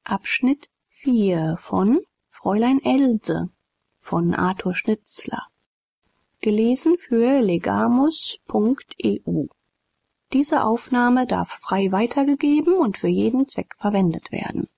Abschnitt 4 von Fräulein Else von Arthur Schnitzler. Gelesen für legamus.eu. Diese Aufnahme darf frei weitergegeben und für jeden Zweck verwendet werden.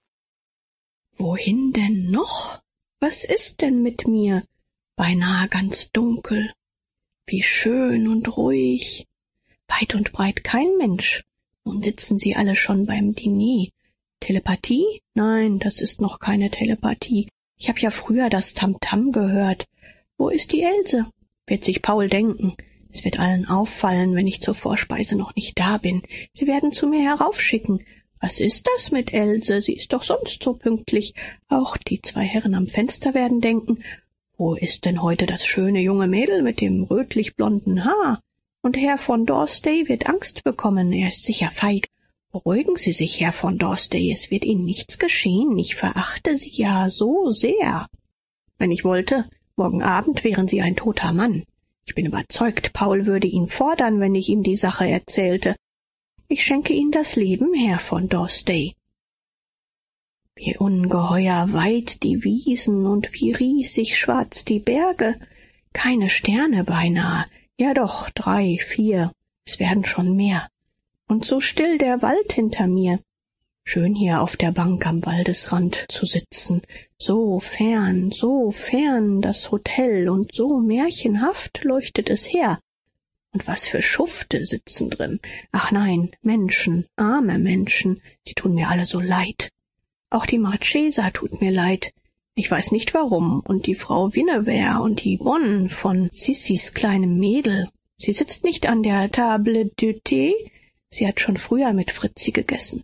Wohin denn noch? Was ist denn mit mir? Beinahe ganz dunkel. Wie schön und ruhig. Weit und breit kein Mensch. Nun sitzen sie alle schon beim Diner. Telepathie? Nein, das ist noch keine Telepathie. Ich habe ja früher das Tamtam gehört. Wo ist die Else? Wird sich Paul denken. Es wird allen auffallen, wenn ich zur Vorspeise noch nicht da bin. Sie werden zu mir heraufschicken. Was ist das mit Else? Sie ist doch sonst so pünktlich. Auch die zwei Herren am Fenster werden denken, wo ist denn heute das schöne junge Mädel mit dem rötlich-blonden Haar? Und Herr von Dorstey wird Angst bekommen. Er ist sicher feig. Beruhigen Sie sich, Herr von Dorstey, es wird Ihnen nichts geschehen. Ich verachte Sie ja so sehr. Wenn ich wollte, morgen Abend wären Sie ein toter Mann. Ich bin überzeugt, Paul würde ihn fordern, wenn ich ihm die Sache erzählte. Ich schenke Ihnen das Leben, Herr von Dorstey. Wie ungeheuer weit die Wiesen und wie riesig schwarz die Berge. Keine Sterne beinahe. Ja doch, 3, 4. Es werden schon mehr. Und so still der Wald hinter mir. Schön hier auf der Bank am Waldesrand zu sitzen. So fern das Hotel und so märchenhaft leuchtet es her. Und was für Schufte sitzen drin. Ach nein, Menschen, arme Menschen, sie tun mir alle so leid. Auch die Marchesa tut mir leid. Ich weiß nicht warum. Und die Frau Vinever und die Bonne von Sissys kleinem Mädel. Sie sitzt nicht an der Table du thé. Sie hat schon früher mit Fritzi gegessen.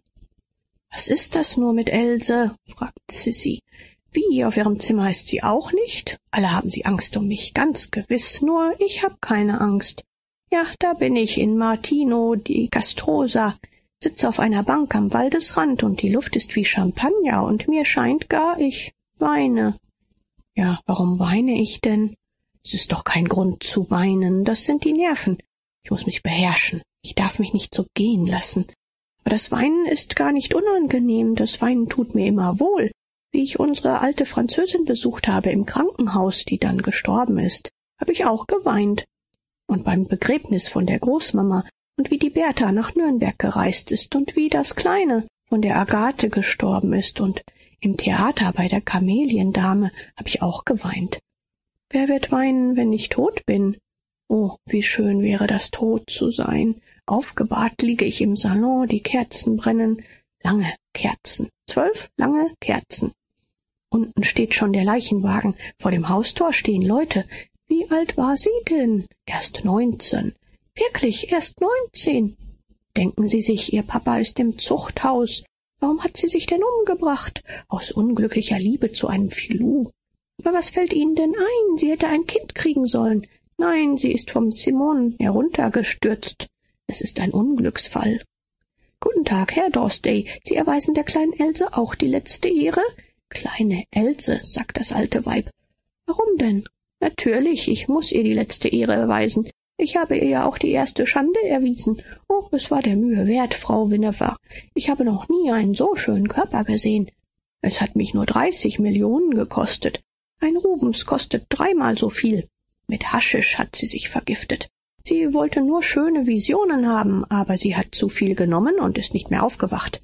Was ist das nur mit Else? Fragt Sissy. Wie, auf ihrem Zimmer ist sie auch nicht? Alle haben sie Angst um mich, ganz gewiss. Nur ich hab keine Angst. Ja, da bin ich in Martino di Castrosa, sitze auf einer Bank am Waldesrand und die Luft ist wie Champagner und mir scheint gar, ich weine. Ja, warum weine ich denn? Es ist doch kein Grund zu weinen, das sind die Nerven. Ich muss mich beherrschen, ich darf mich nicht so gehen lassen. Aber das Weinen ist gar nicht unangenehm, das Weinen tut mir immer wohl. Wie ich unsere alte Französin besucht habe im Krankenhaus, die dann gestorben ist, habe ich auch geweint. Und beim Begräbnis von der Großmama und wie die Bertha nach Nürnberg gereist ist und wie das Kleine von der Agathe gestorben ist und im Theater bei der Kameliendame habe ich auch geweint. Wer wird weinen, wenn ich tot bin? Oh, wie schön wäre das, tot zu sein. Aufgebahrt liege ich im Salon, die Kerzen brennen. Lange Kerzen. 12 lange Kerzen. Unten steht schon der Leichenwagen. Vor dem Haustor stehen Leute. Wie alt war sie denn? Erst 19. Wirklich, erst 19. Denken Sie sich, Ihr Papa ist im Zuchthaus. Warum hat sie sich denn umgebracht? Aus unglücklicher Liebe zu einem Filou. Aber was fällt Ihnen denn ein? Sie hätte ein Kind kriegen sollen. Nein, sie ist vom Simon heruntergestürzt. Es ist ein Unglücksfall. Guten Tag, Herr Dorstey. Sie erweisen der kleinen Else auch die letzte Ehre? Kleine Else, sagt das alte Weib. Warum denn? Natürlich, ich muss ihr die letzte Ehre erweisen. Ich habe ihr ja auch die erste Schande erwiesen. Oh, es war der Mühe wert, Frau Vinever. Ich habe noch nie einen so schönen Körper gesehen. Es hat mich nur 30 Millionen gekostet. Ein Rubens kostet 3-mal so viel. Mit Haschisch hat sie sich vergiftet. Sie wollte nur schöne Visionen haben, aber sie hat zu viel genommen und ist nicht mehr aufgewacht.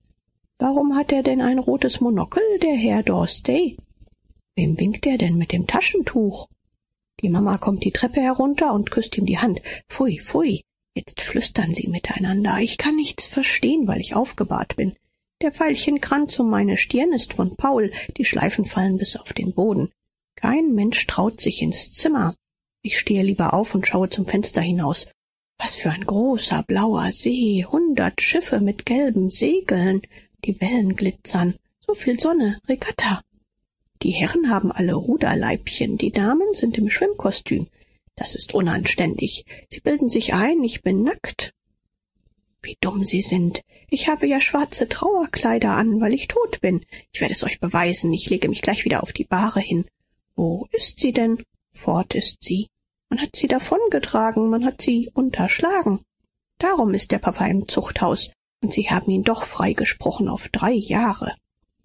Warum hat er denn ein rotes Monokel, der Herr Dorstey? Wem winkt er denn mit dem Taschentuch? Die Mama kommt die Treppe herunter und küsst ihm die Hand. Pfui, pfui. Jetzt flüstern sie miteinander. Ich kann nichts verstehen, weil ich aufgebahrt bin. Der Veilchenkranz um meine Stirn ist von Paul. Die Schleifen fallen bis auf den Boden. Kein Mensch traut sich ins Zimmer. Ich stehe lieber auf und schaue zum Fenster hinaus. Was für ein großer, blauer See. 100 Schiffe mit gelben Segeln. Die Wellen glitzern. So viel Sonne. Regatta. Die Herren haben alle Ruderleibchen. Die Damen sind im Schwimmkostüm. Das ist unanständig. Sie bilden sich ein, ich bin nackt. Wie dumm Sie sind. Ich habe ja schwarze Trauerkleider an, weil ich tot bin. Ich werde es euch beweisen. Ich lege mich gleich wieder auf die Bahre hin. Wo ist sie denn? Fort ist sie. Man hat sie davongetragen, man hat sie unterschlagen. Darum ist der Papa im Zuchthaus, und sie haben ihn doch freigesprochen auf 3 Jahre.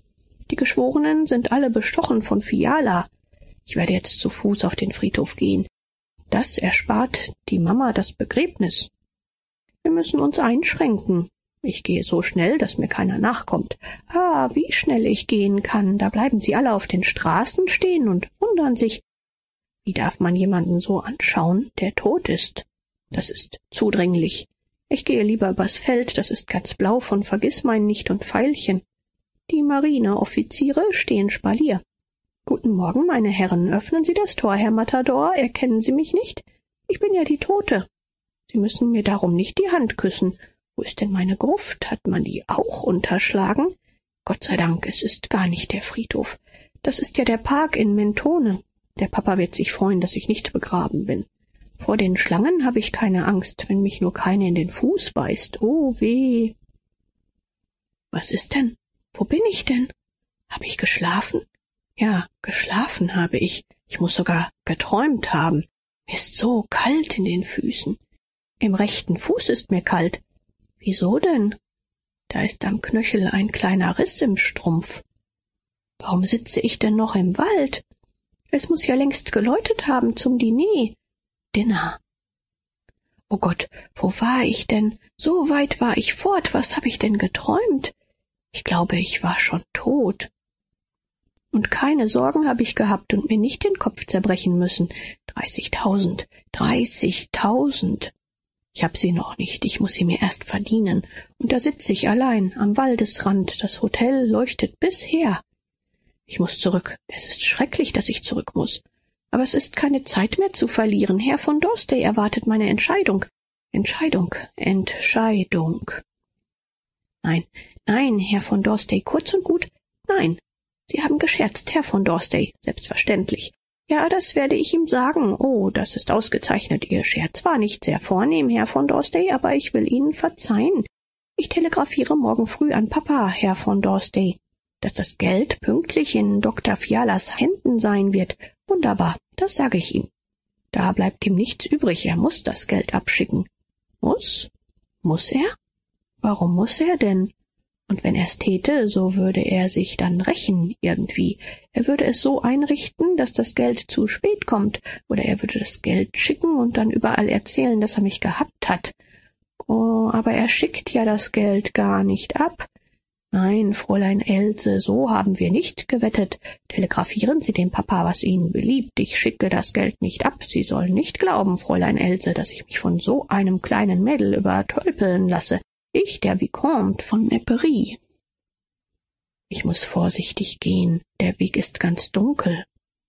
Die Geschworenen sind alle bestochen von Fiala. Ich werde jetzt zu Fuß auf den Friedhof gehen. Das erspart die Mama das Begräbnis. Wir müssen uns einschränken. Ich gehe so schnell, dass mir keiner nachkommt. Ah, wie schnell ich gehen kann. Da bleiben sie alle auf den Straßen stehen und wundern sich. Wie darf man jemanden so anschauen, der tot ist? Das ist zudringlich. Ich gehe lieber übers Feld, das ist ganz blau von Vergissmeinnicht und Veilchen. Die Marineoffiziere stehen Spalier. Guten Morgen, meine Herren. Öffnen Sie das Tor, Herr Matador. Erkennen Sie mich nicht? Ich bin ja die Tote. Sie müssen mir darum nicht die Hand küssen. Wo ist denn meine Gruft? Hat man die auch unterschlagen? Gott sei Dank, es ist gar nicht der Friedhof. Das ist ja der Park in Mentone. Der Papa wird sich freuen, dass ich nicht begraben bin. Vor den Schlangen habe ich keine Angst, wenn mich nur keine in den Fuß beißt. Oh weh. Was ist denn? Wo bin ich denn? Habe ich geschlafen? Ja, geschlafen habe ich. Ich muss sogar geträumt haben. Mir ist so kalt in den Füßen. Im rechten Fuß ist mir kalt. Wieso denn? Da ist am Knöchel ein kleiner Riss im Strumpf. Warum sitze ich denn noch im Wald? Es muss ja längst geläutet haben zum Diner. Dinner. Oh Gott, wo war ich denn? So weit war ich fort. Was habe ich denn geträumt? Ich glaube, ich war schon tot. Und keine Sorgen habe ich gehabt und mir nicht den Kopf zerbrechen müssen. 30.000. 30.000. Ich hab sie noch nicht, ich muss sie mir erst verdienen. Und da sitze ich allein am Waldesrand. Das Hotel leuchtet bisher. Ich muss zurück. Es ist schrecklich, dass ich zurück muss. Aber es ist keine Zeit mehr zu verlieren. Herr von Dorstey erwartet meine Entscheidung. Entscheidung. Nein, nein, Herr von Dorstey, kurz und gut, nein. Sie haben gescherzt, Herr von Dorstey, selbstverständlich. Ja, das werde ich ihm sagen. Oh, das ist ausgezeichnet. Ihr Scherz war nicht sehr vornehm, Herr von Dorstey, aber ich will Ihnen verzeihen. Ich telegrafiere morgen früh an Papa, Herr von Dorstey, dass das Geld pünktlich in Dr. Fialas Händen sein wird. Wunderbar, das sage ich ihm. Da bleibt ihm nichts übrig, er muss das Geld abschicken. Muss? Muss er? Warum muss er denn? Und wenn er's täte, so würde er sich dann rächen irgendwie. Er würde es so einrichten, dass das Geld zu spät kommt. Oder er würde das Geld schicken und dann überall erzählen, dass er mich gehabt hat. Oh, aber er schickt ja das Geld gar nicht ab. Nein, Fräulein Else, so haben wir nicht gewettet. Telegrafieren Sie dem Papa, was Ihnen beliebt. Ich schicke das Geld nicht ab. Sie sollen nicht glauben, Fräulein Else, dass ich mich von so einem kleinen Mädel übertölpeln lasse. Ich, der Vicomte von Nepery. Ich muss vorsichtig gehen. Der Weg ist ganz dunkel.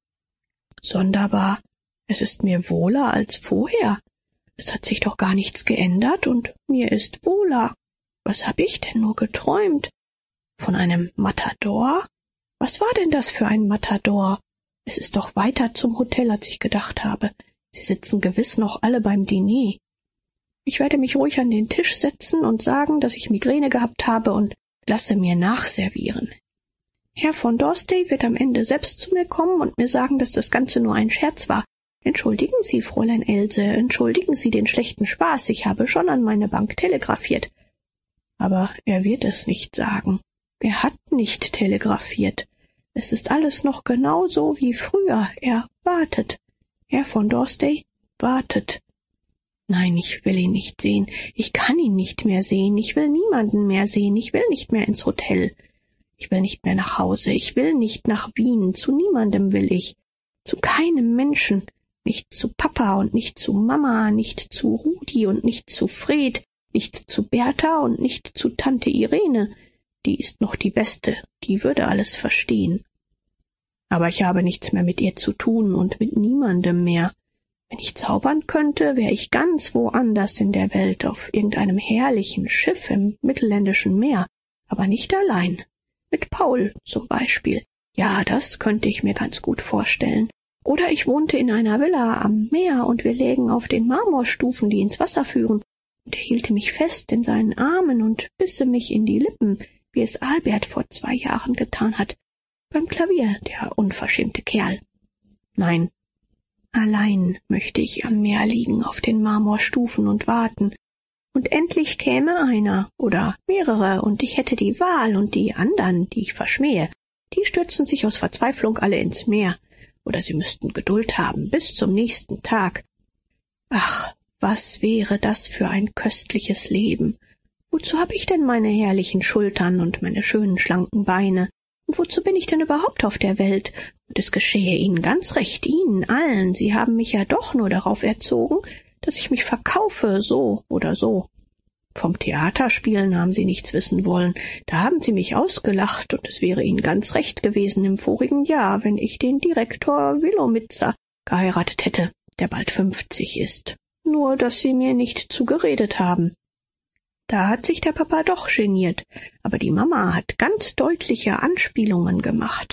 Sonderbar. Es ist mir wohler als vorher. Es hat sich doch gar nichts geändert und mir ist wohler. Was hab ich denn nur geträumt? Von einem Matador? Was war denn das für ein Matador? Es ist doch weiter zum Hotel, als ich gedacht habe. Sie sitzen gewiss noch alle beim Diner. Ich werde mich ruhig an den Tisch setzen und sagen, dass ich Migräne gehabt habe und lasse mir nachservieren. Herr von Dorstey wird am Ende selbst zu mir kommen und mir sagen, dass das Ganze nur ein Scherz war. Entschuldigen Sie, Fräulein Else, entschuldigen Sie den schlechten Spaß. Ich habe schon an meine Bank telegrafiert. Aber er wird es nicht sagen. Er hat nicht telegrafiert. Es ist alles noch genau so wie früher. Er wartet. Herr von Dorstey wartet. Nein, ich will ihn nicht sehen. Ich kann ihn nicht mehr sehen. Ich will niemanden mehr sehen. Ich will nicht mehr ins Hotel. Ich will nicht mehr nach Hause. Ich will nicht nach Wien. Zu niemandem will ich. Zu keinem Menschen. Nicht zu Papa und nicht zu Mama, nicht zu Rudi und nicht zu Fred, nicht zu Bertha und nicht zu Tante Irene. Die ist noch die Beste. Die würde alles verstehen. Aber ich habe nichts mehr mit ihr zu tun und mit niemandem mehr. Wenn ich zaubern könnte, wäre ich ganz woanders in der Welt, auf irgendeinem herrlichen Schiff im mittelländischen Meer, aber nicht allein. Mit Paul zum Beispiel. Ja, das könnte ich mir ganz gut vorstellen. Oder ich wohnte in einer Villa am Meer und wir lägen auf den Marmorstufen, die ins Wasser führen, und er hielt mich fest in seinen Armen und bisse mich in die Lippen, wie es Albert vor 2 Jahren getan hat. Beim Klavier, der unverschämte Kerl. Nein. Allein möchte ich am Meer liegen auf den Marmorstufen und warten. Und endlich käme einer oder mehrere, und ich hätte die Wahl, und die andern, die ich verschmähe, Die stürzen sich aus Verzweiflung alle ins Meer. Oder sie müssten Geduld haben bis zum nächsten Tag. Ach, was wäre das für ein köstliches Leben? Wozu habe ich denn meine herrlichen Schultern und meine schönen schlanken Beine? Und wozu bin ich denn überhaupt auf der Welt? Und es geschehe Ihnen ganz recht, Ihnen allen. Sie haben mich ja doch nur darauf erzogen, dass ich mich verkaufe, so oder so. Vom Theaterspielen haben Sie nichts wissen wollen. Da haben Sie mich ausgelacht, und es wäre Ihnen ganz recht gewesen im vorigen Jahr, wenn ich den Direktor Willowitzer geheiratet hätte, der bald 50 ist. Nur, dass Sie mir nicht zugeredet haben. Da hat sich der Papa doch geniert, aber die Mama hat ganz deutliche Anspielungen gemacht.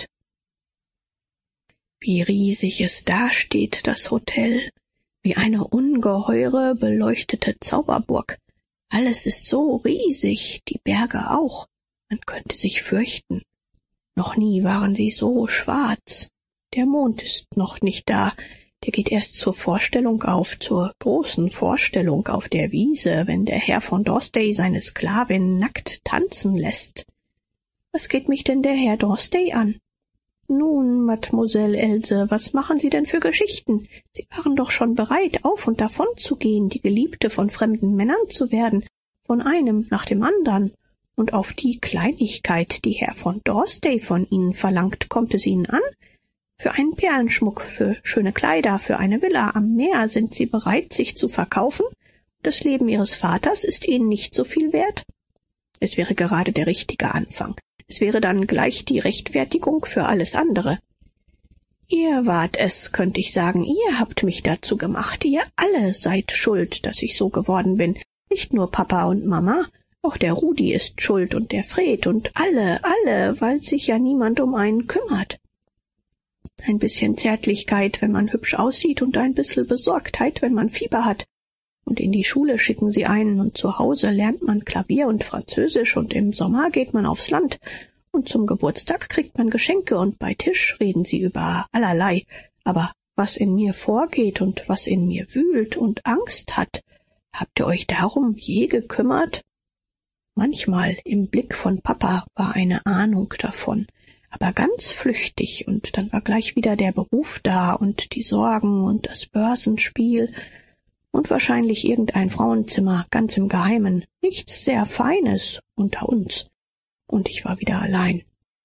Wie riesig es dasteht, das Hotel, wie eine ungeheure beleuchtete Zauberburg. Alles ist so riesig, die Berge auch, man könnte sich fürchten. Noch nie waren sie so schwarz. Der Mond ist noch nicht da, der geht erst zur Vorstellung auf, zur großen Vorstellung auf der Wiese, wenn der Herr von Dorsday seine Sklavin nackt tanzen lässt. Was geht mich denn der Herr Dorsday an? Nun, Mademoiselle Else, was machen Sie denn für Geschichten? Sie waren doch schon bereit, auf und davon zu gehen, die Geliebte von fremden Männern zu werden, von einem nach dem andern. Und auf die Kleinigkeit, die Herr von Dorsday von Ihnen verlangt, kommt es Ihnen an? Für einen Perlenschmuck, für schöne Kleider, für eine Villa am Meer sind Sie bereit, sich zu verkaufen? Das Leben Ihres Vaters ist Ihnen nicht so viel wert? Es wäre gerade der richtige Anfang. Es wäre dann gleich die Rechtfertigung für alles andere. Ihr wart es, könnte ich sagen, ihr habt mich dazu gemacht. Ihr alle seid schuld, dass ich so geworden bin. Nicht nur Papa und Mama, auch der Rudi ist schuld und der Fred und alle, weil sich ja niemand um einen kümmert. Ein bisschen Zärtlichkeit, wenn man hübsch aussieht, und ein bisschen Besorgtheit, wenn man Fieber hat. Und in die Schule schicken sie einen, und zu Hause lernt man Klavier und Französisch, und im Sommer geht man aufs Land. Und zum Geburtstag kriegt man Geschenke, und bei Tisch reden sie über allerlei. Aber was in mir vorgeht und was in mir wühlt und Angst hat, habt ihr euch darum je gekümmert? Manchmal im Blick von Papa war eine Ahnung davon, aber ganz flüchtig, und dann war gleich wieder der Beruf da und die Sorgen und das Börsenspiel und wahrscheinlich irgendein Frauenzimmer, ganz im Geheimen, nichts sehr Feines unter uns. Und ich war wieder allein.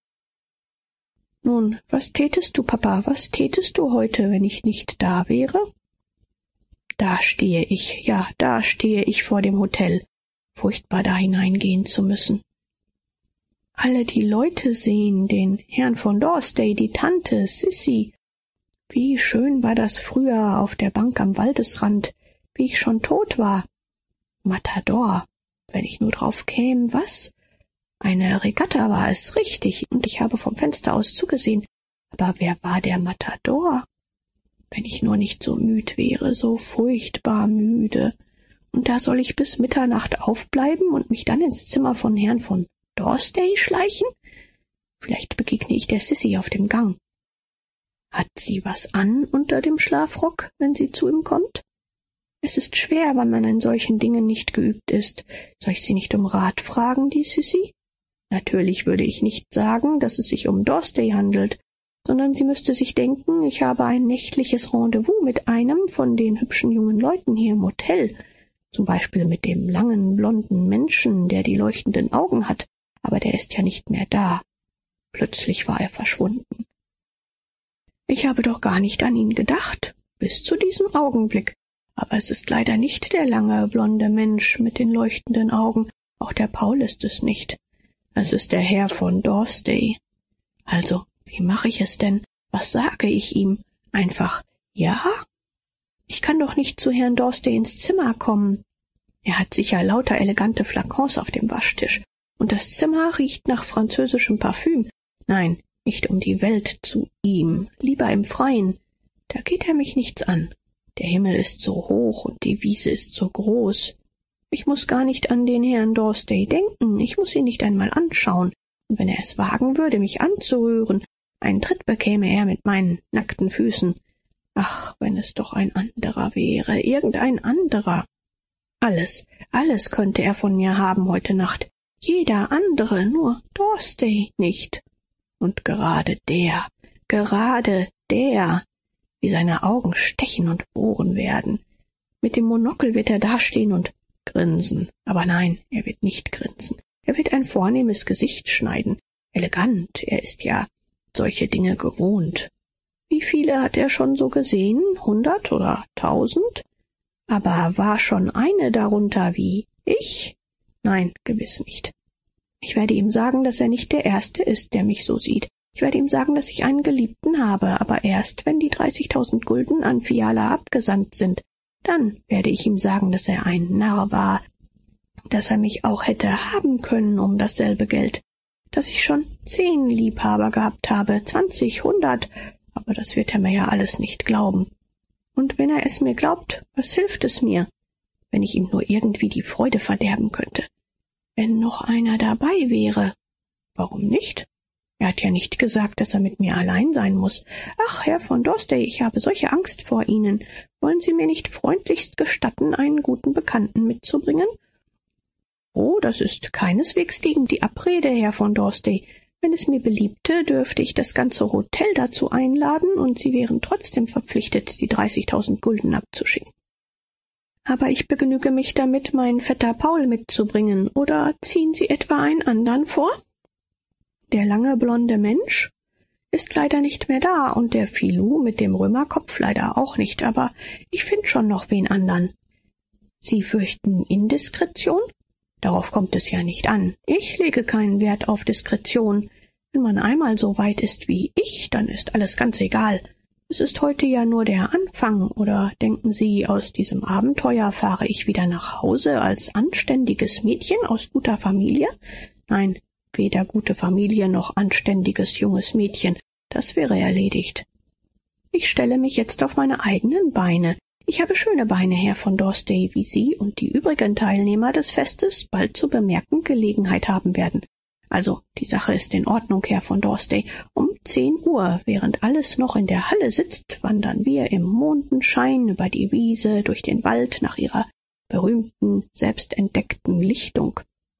Nun, was tätest du, Papa, was tätest du heute, wenn ich nicht da wäre? Da stehe ich vor dem Hotel, furchtbar da hineingehen zu müssen. Alle die Leute sehen, den Herrn von Dorsday, die Tante, Sissy. Wie schön war das früher auf der Bank am Waldesrand, wie ich schon tot war. Matador, wenn ich nur drauf käm, was? Eine Regatta war es, richtig, und ich habe vom Fenster aus zugesehen. Aber wer war der Matador? Wenn ich nur nicht so müd wäre, so furchtbar müde. Und da soll ich bis Mitternacht aufbleiben und mich dann ins Zimmer von Herrn von Dorsday schleichen? Vielleicht begegne ich der Sissy auf dem Gang. Hat sie was an unter dem Schlafrock, wenn sie zu ihm kommt? Es ist schwer, wenn man in solchen Dingen nicht geübt ist. Soll ich sie nicht um Rat fragen, die Sissy? Natürlich würde ich nicht sagen, dass es sich um Dorsday handelt, sondern sie müsste sich denken, ich habe ein nächtliches Rendezvous mit einem von den hübschen jungen Leuten hier im Hotel, zum Beispiel mit dem langen, blonden Menschen, der die leuchtenden Augen hat, aber der ist ja nicht mehr da. Plötzlich war er verschwunden. Ich habe doch gar nicht an ihn gedacht, bis zu diesem Augenblick. Aber es ist leider nicht der lange, blonde Mensch mit den leuchtenden Augen, auch der Paul ist es nicht. Es ist der Herr von Dorsday. Also, wie mache ich es denn? Was sage ich ihm? Einfach ja? Ich kann doch nicht zu Herrn Dorsday ins Zimmer kommen. Er hat sicher lauter elegante Flakons auf dem Waschtisch. Und das Zimmer riecht nach französischem Parfüm. Nein, nicht um die Welt zu ihm, lieber im Freien. Da geht er mich nichts an. Der Himmel ist so hoch und die Wiese ist so groß. Ich muss gar nicht an den Herrn Dorsday denken, ich muss ihn nicht einmal anschauen. Und wenn er es wagen würde, mich anzurühren, einen Tritt bekäme er mit meinen nackten Füßen. Ach, wenn es doch ein anderer wäre, irgendein anderer. Alles könnte er von mir haben heute Nacht. Jeder andere, nur Dorsday nicht. Und gerade der, wie seine Augen stechen und bohren werden. Mit dem Monokel wird er dastehen und grinsen. Aber nein, er wird nicht grinsen. Er wird ein vornehmes Gesicht schneiden. Elegant, er ist ja solche Dinge gewohnt. Wie viele hat er schon so gesehen? 100 oder 1000? Aber war schon eine darunter wie ich? Nein, gewiss nicht. Ich werde ihm sagen, dass er nicht der Erste ist, der mich so sieht. Ich werde ihm sagen, dass ich einen Geliebten habe, aber erst, wenn die 30.000 Gulden an Fiala abgesandt sind. Dann werde ich ihm sagen, dass er ein Narr war, dass er mich auch hätte haben können um dasselbe Geld, dass ich schon 10 Liebhaber gehabt habe, 20, 100, aber das wird er mir ja alles nicht glauben. Und wenn er es mir glaubt, was hilft es mir, wenn ich ihm nur irgendwie die Freude verderben könnte? Wenn noch einer dabei wäre. Warum nicht? Er hat ja nicht gesagt, dass er mit mir allein sein muss. Ach, Herr von Dorstey, ich habe solche Angst vor Ihnen. Wollen Sie mir nicht freundlichst gestatten, einen guten Bekannten mitzubringen? Oh, das ist keineswegs gegen die Abrede, Herr von Dorstey. Wenn es mir beliebte, dürfte ich das ganze Hotel dazu einladen, und Sie wären trotzdem verpflichtet, die 30.000 Gulden abzuschicken. Aber ich begnüge mich damit, meinen Vetter Paul mitzubringen. Oder ziehen Sie etwa einen anderen vor? Der lange blonde Mensch ist leider nicht mehr da und der Filou mit dem Römerkopf leider auch nicht, aber ich find schon noch wen andern. Sie fürchten Indiskretion? Darauf kommt es ja nicht an. Ich lege keinen Wert auf Diskretion. Wenn man einmal so weit ist wie ich, dann ist alles ganz egal. Es ist heute ja nur der Anfang, oder denken Sie, aus diesem Abenteuer fahre ich wieder nach Hause als anständiges Mädchen aus guter Familie? Nein, weder gute Familie noch anständiges junges Mädchen, das wäre erledigt. Ich stelle mich jetzt auf meine eigenen Beine. Ich habe schöne Beine, Herr von Dorstey, wie Sie und die übrigen Teilnehmer des Festes bald zu bemerken Gelegenheit haben werden. Also, die Sache ist in Ordnung, Herr von Dorstey. Um 10 Uhr, während alles noch in der Halle sitzt, wandern wir im Mondenschein über die Wiese durch den Wald nach Ihrer berühmten, selbstentdeckten Lichtung.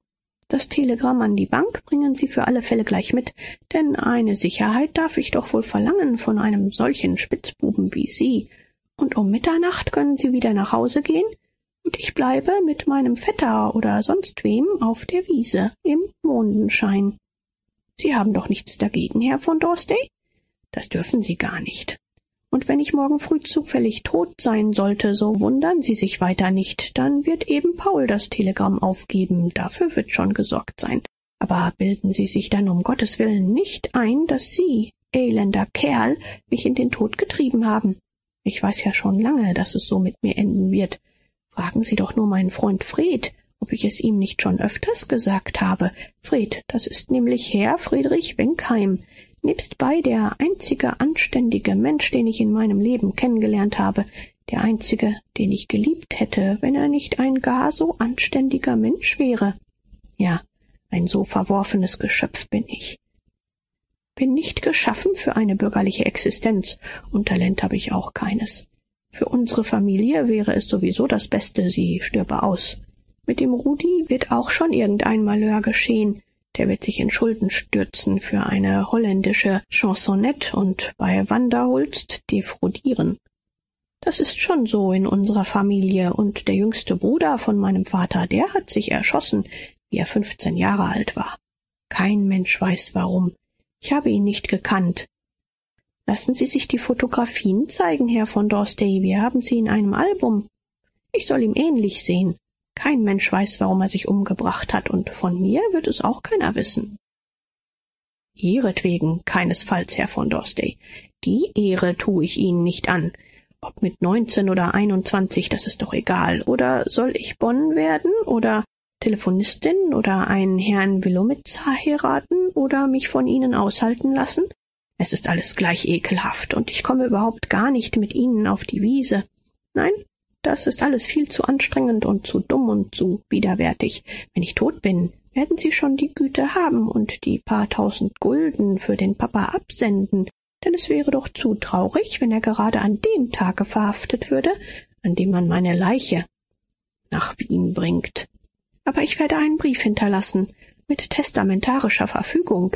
Das Telegramm an die Bank bringen Sie für alle Fälle gleich mit, denn eine Sicherheit darf ich doch wohl verlangen von einem solchen Spitzbuben wie Sie. Und um Mitternacht können Sie wieder nach Hause gehen, und ich bleibe mit meinem Vetter oder sonst wem auf der Wiese im Mondenschein. Sie haben doch nichts dagegen, Herr von Dorstey? Das dürfen Sie gar nicht. Und wenn ich morgen früh zufällig tot sein sollte, so wundern Sie sich weiter nicht, dann wird eben Paul das Telegramm aufgeben, dafür wird schon gesorgt sein. Aber bilden Sie sich dann um Gottes Willen nicht ein, dass Sie, elender Kerl, mich in den Tod getrieben haben. Ich weiß ja schon lange, dass es so mit mir enden wird. Fragen Sie doch nur meinen Freund Fred, ob ich es ihm nicht schon öfters gesagt habe. Fred, das ist nämlich Herr Friedrich Wenkheim, nebstbei der einzige anständige Mensch, den ich in meinem Leben kennengelernt habe, der einzige, den ich geliebt hätte, wenn er nicht ein gar so anständiger Mensch wäre. Ja, ein so verworfenes Geschöpf bin ich. Bin nicht geschaffen für eine bürgerliche Existenz, und Talent habe ich auch keines. Für unsere Familie wäre es sowieso das Beste, sie stürbe aus. Mit dem Rudi wird auch schon irgendein Malheur geschehen. Der wird sich in Schulden stürzen für eine holländische Chansonnette und bei Wanderholst defraudieren. Das ist schon so in unserer Familie, und der jüngste Bruder von meinem Vater, der hat sich erschossen, wie er 15 Jahre alt war. Kein Mensch weiß warum. Ich habe ihn nicht gekannt. Lassen Sie sich die Fotografien zeigen, Herr von Dorstey. Wir haben sie in einem Album. Ich soll ihm ähnlich sehen. Kein Mensch weiß, warum er sich umgebracht hat, und von mir wird es auch keiner wissen. Ihretwegen keinesfalls, Herr von Dorstey. Die Ehre tue ich Ihnen nicht an. Ob mit 19 oder 21, das ist doch egal. Oder soll ich Bonn werden oder Telefonistin oder einen Herrn Willowitzer heiraten oder mich von Ihnen aushalten lassen? Es ist alles gleich ekelhaft, und ich komme überhaupt gar nicht mit Ihnen auf die Wiese. Nein, das ist alles viel zu anstrengend und zu dumm und zu widerwärtig. Wenn ich tot bin, werden Sie schon die Güte haben und die paar 1000 Gulden für den Papa absenden, denn es wäre doch zu traurig, wenn er gerade an dem Tage verhaftet würde, an dem man meine Leiche nach Wien bringt. Aber ich werde einen Brief hinterlassen, mit testamentarischer Verfügung.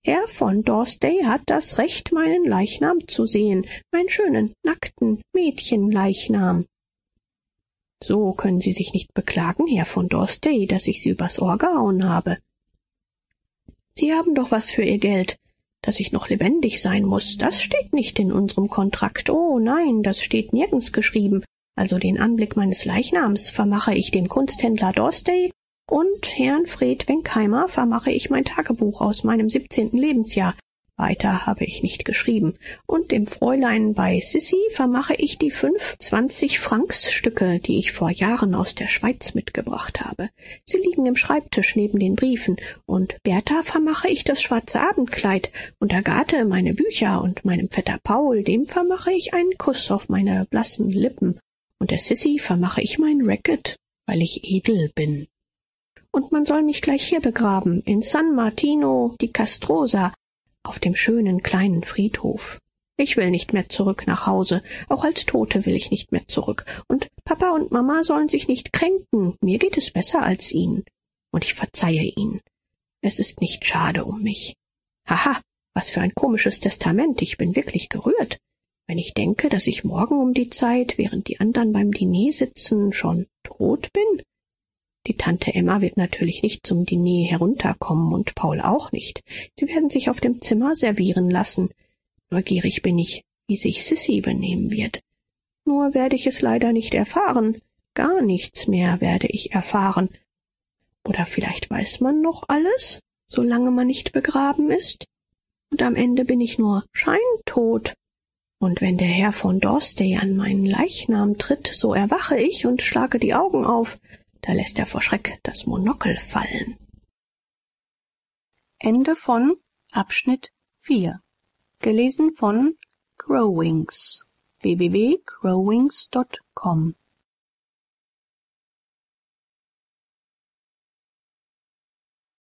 Herr von Dorsey hat das Recht, meinen Leichnam zu sehen, meinen schönen, nackten Mädchenleichnam. So können Sie sich nicht beklagen, Herr von Dorsey, dass ich Sie übers Ohr gehauen habe. Sie haben doch was für Ihr Geld, dass ich noch lebendig sein muß. Das steht nicht in unserem Kontrakt. Oh nein, das steht nirgends geschrieben. Also den Anblick meines Leichnams vermache ich dem Kunsthändler Dorsey und Herrn Fred Wenkheimer vermache ich mein Tagebuch aus meinem 17. Lebensjahr. Weiter habe ich nicht geschrieben. Und dem Fräulein bei Sissy vermache ich die 5 20-Francs-Stücke, die ich vor Jahren aus der Schweiz mitgebracht habe. Sie liegen im Schreibtisch neben den Briefen. Und Bertha vermache ich das schwarze Abendkleid. Und Agathe meine Bücher. Und meinem Vetter Paul, dem vermache ich einen Kuss auf meine blassen Lippen. Und der Sissy vermache ich mein Racket, weil ich edel bin. Und man soll mich gleich hier begraben, in San Martino di Castrosa, auf dem schönen kleinen Friedhof. Ich will nicht mehr zurück nach Hause, auch als Tote will ich nicht mehr zurück. Und Papa und Mama sollen sich nicht kränken, mir geht es besser als ihnen. Und ich verzeihe ihnen. Es ist nicht schade um mich. Haha, was für ein komisches Testament, ich bin wirklich gerührt. Wenn ich denke, dass ich morgen um die Zeit, während die anderen beim Diner sitzen, schon tot bin. Die Tante Emma wird natürlich nicht zum Diner herunterkommen und Paul auch nicht. Sie werden sich auf dem Zimmer servieren lassen. Neugierig bin ich, wie sich Sissy benehmen wird. Nur werde ich es leider nicht erfahren. Gar nichts mehr werde ich erfahren. Oder vielleicht weiß man noch alles, solange man nicht begraben ist. Und am Ende bin ich nur scheintot. Und wenn der Herr von Dorsey an meinen Leichnam tritt, so erwache ich und schlage die Augen auf. Da lässt er vor Schreck das Monokel fallen. Ende von Abschnitt 4. Gelesen von Crowwings. www.crowwings.com